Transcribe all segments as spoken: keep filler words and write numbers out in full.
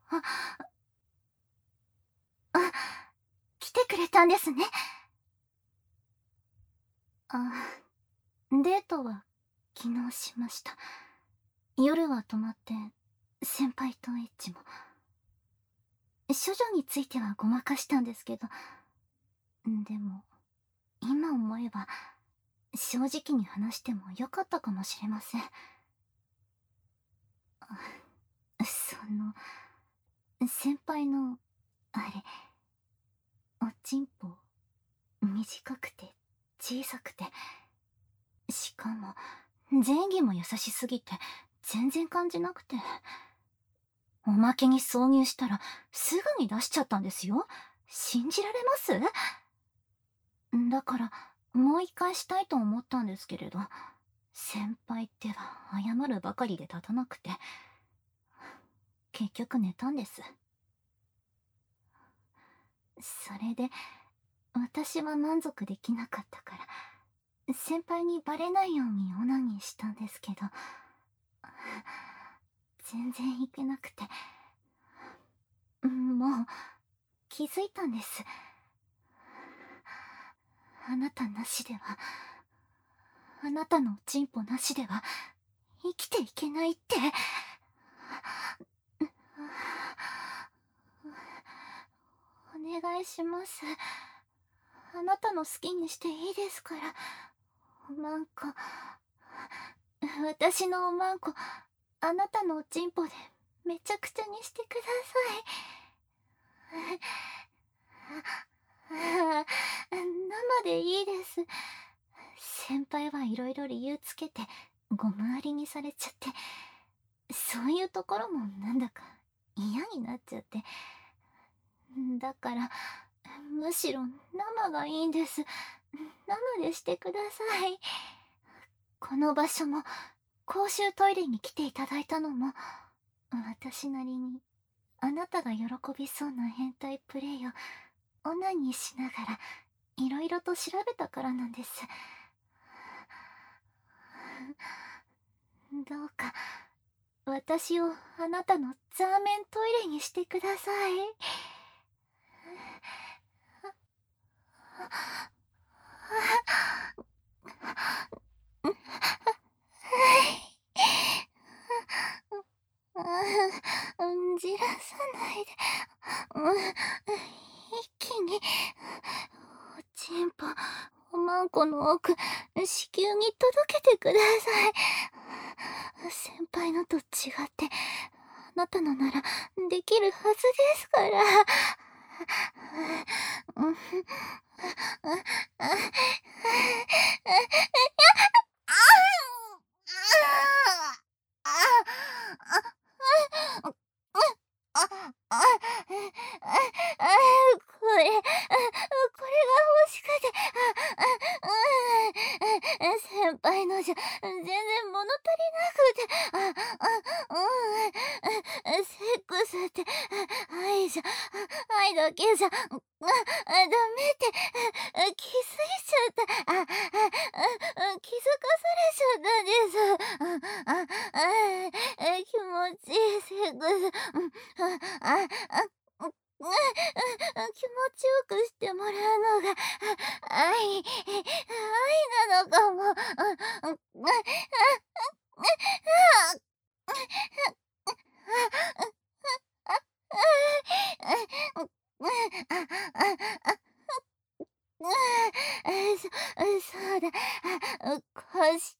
あ、あ、来てくれたんですね。あ、デートは昨日しました。夜は泊まって、先輩とエッチも。処女についてはごまかしたんですけど、でも、今思えば、正直に話してもよかったかもしれません。その、先輩の、あれ、おちんぽ、短くて、小さくて、しかも、前儀も優しすぎて、全然感じなくて。おまけに挿入したら、すぐに出しちゃったんですよ。信じられます？だから、もう一回したいと思ったんですけれど、先輩っては謝るばかりで立たなくて、結局寝たんです。それで、私は満足できなかったから、先輩にバレないようにオナニーしたんですけど、全然いけなくて、もう、気づいたんです。あなたなしでは、あなたのおちんぽなしでは、生きていけないって。お願いします。あなたの好きにしていいですから。おまんこ。私のおまんこ、あなたのおちんぽでめちゃくちゃにしてください。生でいいです。先輩はいろいろ理由つけてご無ありにされちゃって、そういうところもなんだか嫌になっちゃって。だから、むしろ生がいいんです。生でしてください。この場所も、公衆トイレに来ていただいたのも、私なりに、あなたが喜びそうな変態プレイを、オナニーしながら、いろいろと調べたからなんです。どうか、私をあなたのザーメントイレにしてください。うん、じらさないで。うん、一気に、おちんぽ、おまんこの奥、子宮に届けてください。先輩のと違って、あなたのならできるはずですから。うん、これ、これが欲しくて、先輩のじゃ全然物足りなくて、あ、あ、うん、セックスって、愛じゃ、愛だけじゃ、あ、ダメって、気づいちゃった、あ、あ、気づかされちゃったんです。あ、あ、あ、気持ちいいセックス、うん、あ、あ、あ、気持ちよくしてもらうのが愛、愛なのかも。そ、そうだ。こうして、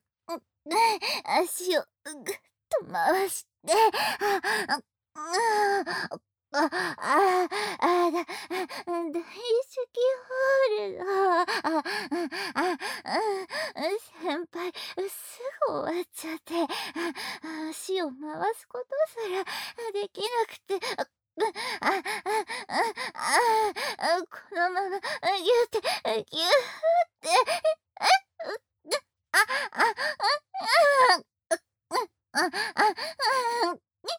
足をぐっと回して、あ、あ、あ、あ、あ、だ、大好きホールの、あ、あ、あ、先輩、すぐ終わっちゃって、足を回すことすらできなくて、あ、あ、あ、あ、このまま、ぎゅって、ぎゅって、あ、あ、あ、あ、あ、あ、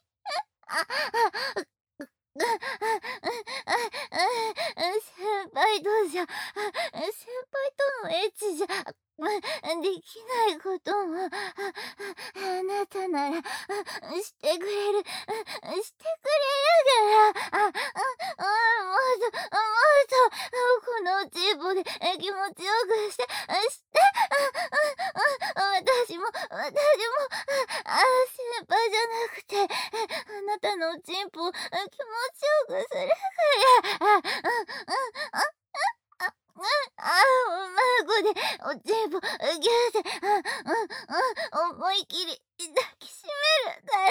先輩とじゃ、先輩とのエッチじゃ、できないことも、あなたなら、してしてくれる、うんしてくれるから、あ、うん、うん、もっと、もっと、このおちんぽでえ気持ちよくして、して、うん、うん、私も、私も、あ、先輩じゃなくて、あなたのおちんぽを気持ちよくするから、あ、うん、うん、あ、あ、うん、あ、うまい子で、おちんぽ、ぎゅーって、あ、うん、うん、思い切り抱きしめるから、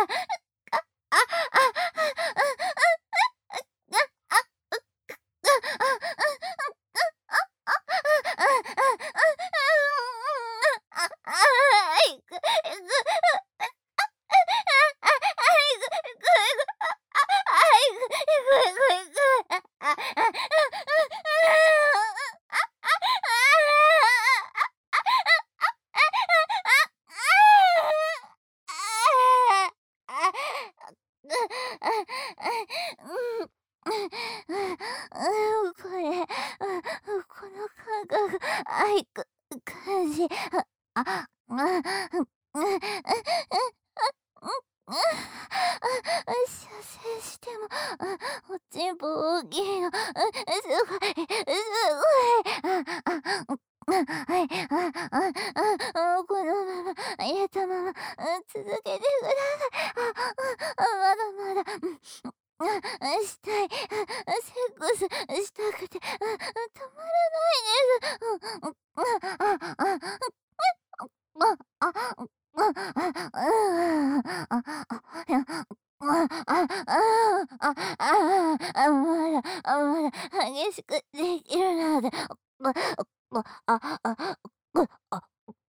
あ、あ、あ、あ、これ、この感覚、愛く感じ、あ、うん、うん、うん、うん、うん、射精しても、おちんぽ大きいの、すごい、すごい、あ、あ、はい、あ、あ、あ、このまま、入れたまま、続けてください。あ、まだまだ、あ、したい、セックスしたくて、止まらないです。あ、あ、あ、あ、あ、あ、まだ、まだ激しくできるので、あ、あ、あ、あ、あ、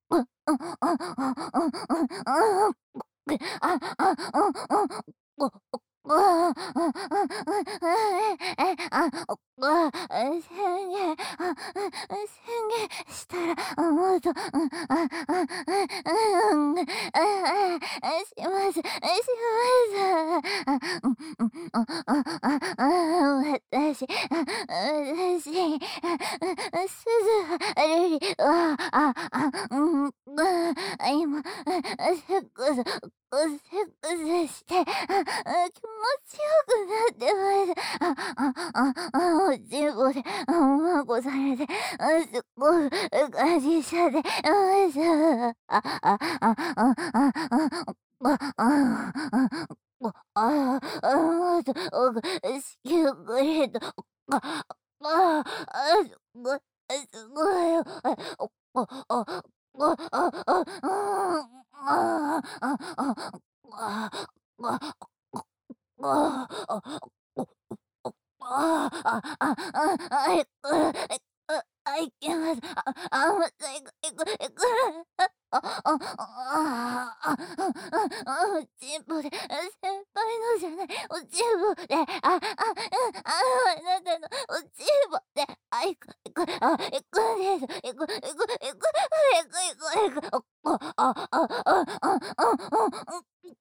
宣言、宣言したら、もっと、うん、あ、あ、うん、うん、します、します。あ、うん、うん、あ、あ、あ、あ、私、あ、私、あ、すずはるりは、あ、あ、うん、あ、今、セックス、セックスして、あ、気持ちよくなってます。あ、あ、あ、あ、おちんぽで、おまごされて、あ、すっごく感じちゃってます。あ、あ、あ、あ、あ、あ、あ、あ、あ、あ、もっと奥してくれと、あ、あ、あ、すごい、すごい、あ、あ、あ、あ、あ、あ、あ、あ、あ、あ、あ、あ、あ、あ、ああ、あ、あ、あ、あ、いく、いく、あ、いけます。あ、あ、またいく、いく、いく。あ、あ、あ、あ、あ、あ、おちんぽで、先輩のじゃない、おちんぽで、あ、あ、うん、あ、あなたのおちんぽで、あ、いく、いく、あ、いくです。いく、いく、いく、いく、いく、いく、いく、あ、あ、あ、あ、あ、あ、あ、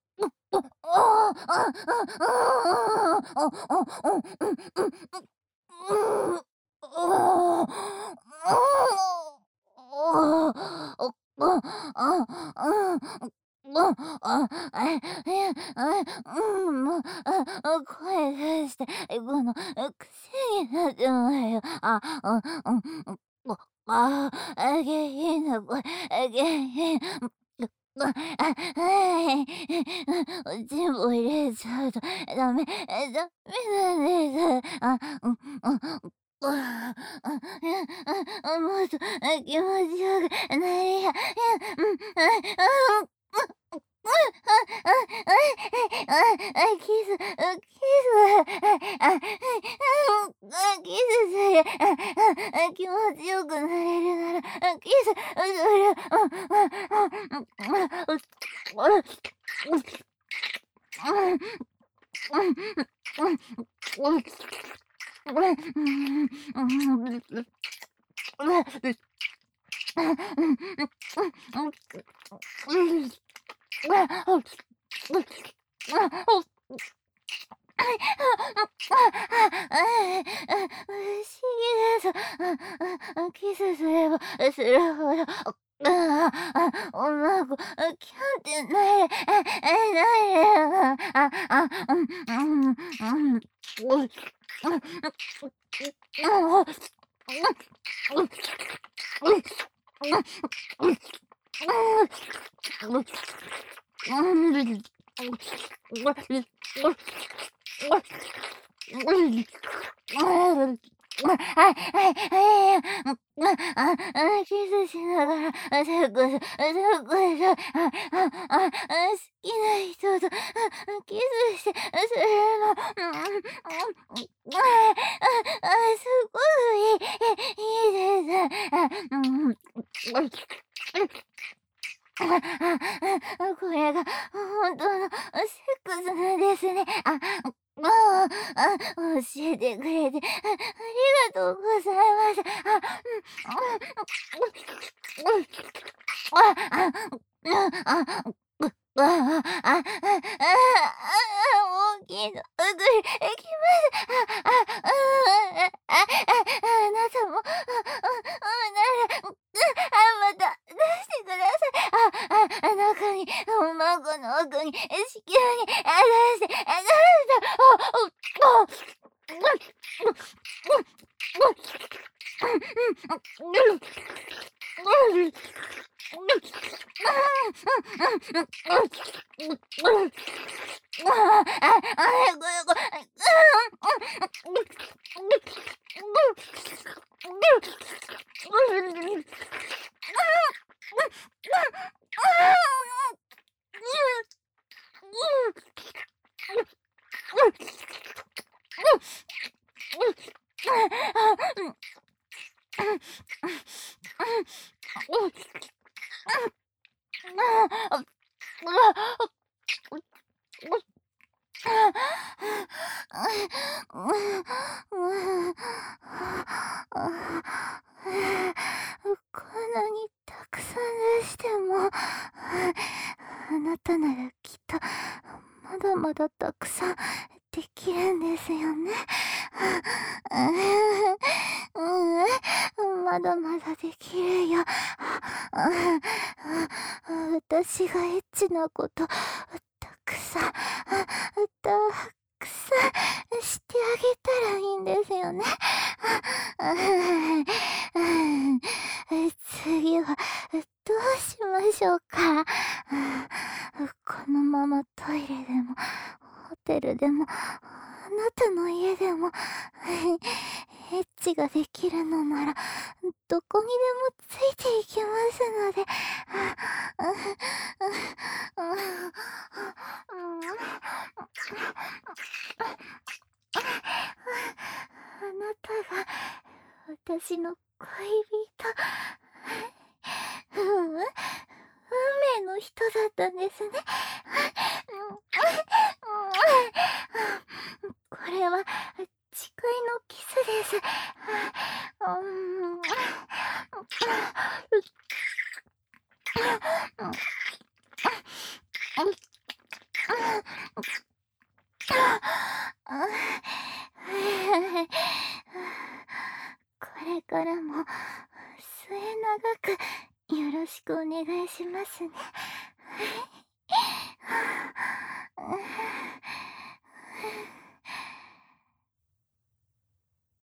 声出して、この癖になってますよ。あ、うん、うん、ああ、下品な声、下品。あ、あ、はい。おちんぽ入れちゃうとダメ、ダメなんです。あ、うん、うん、あ、あ、あ、もっと気持ちよくなりや、うん、あ、あ、あ、あ、あ、あ、キス、キス、あ、あ、キスする、あ、気持ちよくなれるなら、キスする、 不思議です。ああキスすればするほど、ああ、女の子、キャンってなる、あ、あ、なる、あ、あ、うん、うん、うん、うん、はい、はい、はい、あ、あ、キスしながら、あ、そこそ、あ、そこそ、あ、あ、あ、あ、好きな人と、あ、キスして、あ、それも、うん、うん、あ、あ、あ、すごくいい、いいです。あ、うん、あ、あ、あ、これがほんとのセックスなんですね。あ、もう、あ、教えてくれて、あ、ありがとうございます。あ、うん、うん、うん、あ、あ、うん、あ、ぐ、ああ、あ、あ、あ、あ、大きいの、うぐい、え、きます。あ、あ、あ、あ、あ、あ、あなたも、あ、あ、あ、なら、うん、あ、また、出してください。あ、あ、中に、孫の奥に、子宮に、あ、出して、あ、出して、あ、あ、こんなにたくさん出しても、あなたならきっとまだまだたくさんできるんですよね。うん、まだまだできるよ。私がエッチなことたくさん、たくさんしてあげたらいいんですよね。次はどうしましょうか。このままトイレでもホテルでもあなたの家でもエッチができるのならどこにでもついていきますので。あなたが私の恋人、うん、運命の人だったんですね。これは誓いのキスです。うんこれからも末永くよろしくお願いしますね。